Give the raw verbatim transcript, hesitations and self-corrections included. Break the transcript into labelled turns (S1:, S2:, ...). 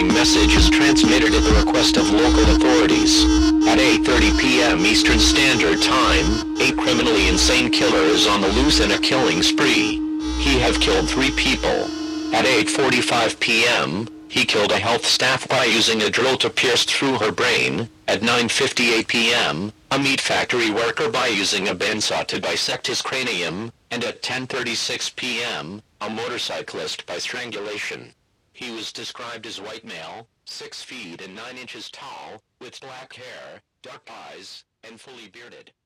S1: following message is transmitted at the request of local authorities. At eight thirty p m Eastern Standard Time, a criminally insane killer is on the loose in a killing spree. He have killed three people. At eight forty-five p m, he killed a health staff by using a drill to pierce through her brain. At nine fifty-eight p m, a meat factory worker by using a bandsaw to dissect his cranium. And at ten thirty-six p m, a motorcyclist by strangulation. He was described as white male, six feet and nine inches tall, with black hair, dark eyes, and fully bearded.